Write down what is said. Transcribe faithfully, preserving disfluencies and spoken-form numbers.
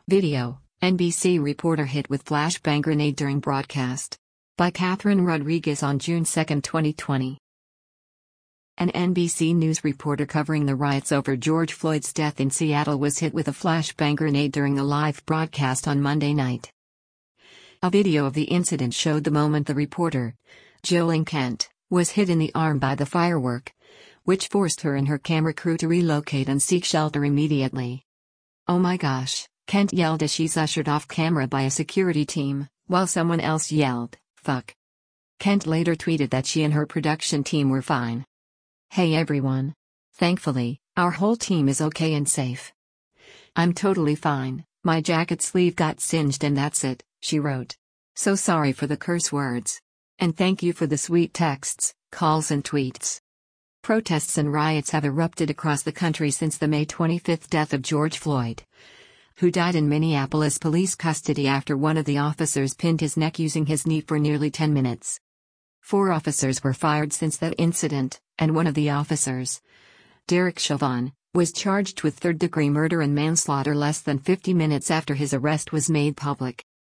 Video, N B C reporter hit with flashbang grenade during broadcast. By Catherine Rodriguez on June second, twenty twenty. An N B C News reporter covering the riots over George Floyd's death in Seattle was hit with a flashbang grenade during a live broadcast on Monday night. A video of the incident showed the moment the reporter, Jolene Kent, was hit in the arm by the firework, which forced her and her camera crew to relocate and seek shelter immediately. "Oh my gosh," Kent yelled as she's ushered off camera by a security team, while someone else yelled, "Fuck." Kent later tweeted that she and her production team were fine. "Hey everyone. Thankfully, our whole team is okay and safe. I'm totally fine, my jacket sleeve got singed and that's it," she wrote. "So sorry for the curse words. And thank you for the sweet texts, calls and tweets." Protests and riots have erupted across the country since the May twenty-fifth death of George Floyd, who died in Minneapolis police custody after one of the officers pinned his neck using his knee for nearly ten minutes. Four officers were fired since that incident, and one of the officers, Derek Chauvin, was charged with third-degree murder and manslaughter less than fifty minutes after his arrest was made public.